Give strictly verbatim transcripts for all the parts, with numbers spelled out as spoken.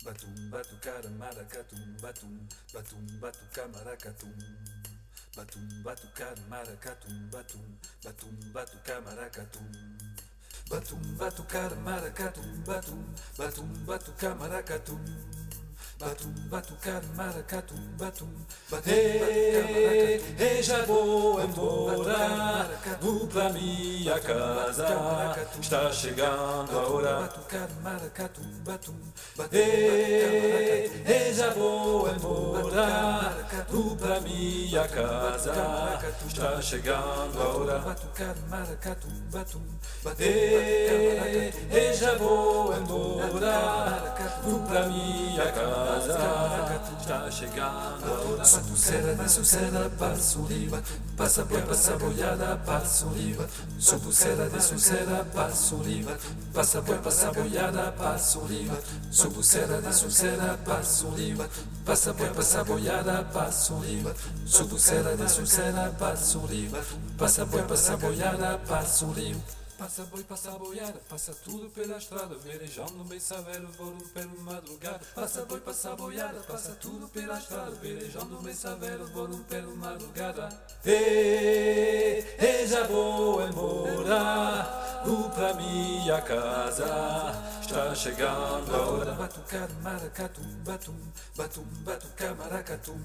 batum, batucara, maracatum, batum, batum, batuca, maracatum. Batum, batucara, maracatum, batum, batum, batuca, maracatum. Batum, batucara, maracatum, batum, batum, batuca, maracatum. Batum, batucar, maracatum, batum, batum, Ei, ei, já vou embora, vou pra minha casa, está chegando a hora. batucar, maracatum, batum, Ei, ei, já vou embora, vou pra minha casa, está chegando a hora. batucar, maracatum, batum, Ei, ei, já vou embora, vou pra minha casa, está chegando a hora. Subucera de sucera, passo oliva, passa boi, passa boiada, passo oliva. Subucera de sucera, passo oliva, passa boi, passa boiada, passo oliva. Subucera de sucera, passo oliva, passa boi, passa boiada, passo oliva. Subucera de sucera, passo oliva, passa boi, passa boiada, passo oliva. Passa boi, passa boiada, passa tudo pela estrada, verejando bem saber o voro pelo madrugada. Passa boi, passa boiada, passa tudo pela estrada, verejando bem saber o voro pelo madrugada. Ei, ei, já vou embora, vou pra minha casa, está chegando a hora. Batucar, maracatum, batum, batum, batucar, maracatum.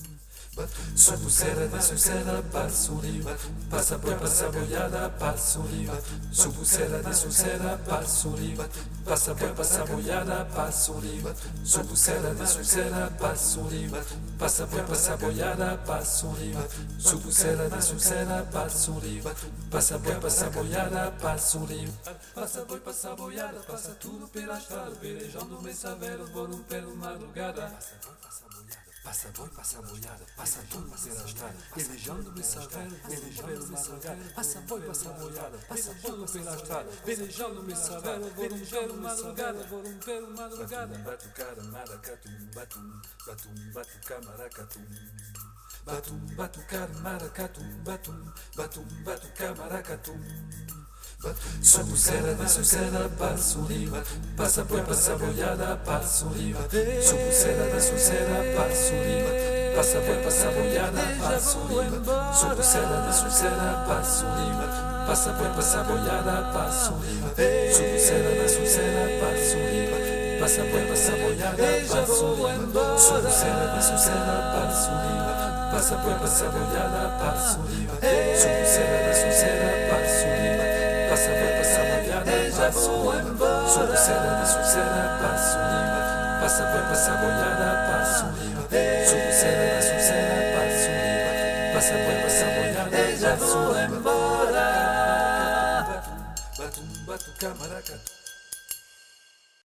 Subucera de sucera, passo oliva, passa boi, passa boiada, passo oliva. Subucera de sucera, passo oliva, passa boi, passa boiada, passo oliva. Subucera de sucera, passo oliva, passa boi, passa boiada, passo oliva. Subucera de sucera, passo oliva, passa boi, passa boiada, passo oliva. Passa boi, passa boiada, passa tudo pela estrada, verejando o mês saveiro, voro pelo madrugada. Passa boi, passa boiada, passa tudo pela estrada, verejando o saveiro, voro pelo madrugada. Passa boi, passa boiada, passa tudo pela estrada, verejando o saveiro, voro pelo madrugada, voro pelo madrugada. Batucara, maracatum, batum, batum, batuca, maracatum. Batum, batucar, maracatum, batum, batum, batuca, maracatum. Subucera de sucera, passo oliva, passa boi, passa boiada, passo oliva. Subucera de sucera, passo oliva, passa boi, passa boiada, passo oliva. Subucera de sucera, passo oliva, passa boi, passa boiada, passo oliva. Subucera de sucera, passo oliva, passa boi, passa boiada, passo oliva. Subucera de sucera, passo oliva, passa boi, passa boiada, passo oliva. Subucera de sucera, passo oliva, passa boi, passa boiada, passo oliva. Subucera de sucera, passo oliva, passa boi, passa boiada, passo oliva. Subucera de sucera, passo oliva, passa boi, passa boiada, passo oliva. Batum, batuca, maracatu.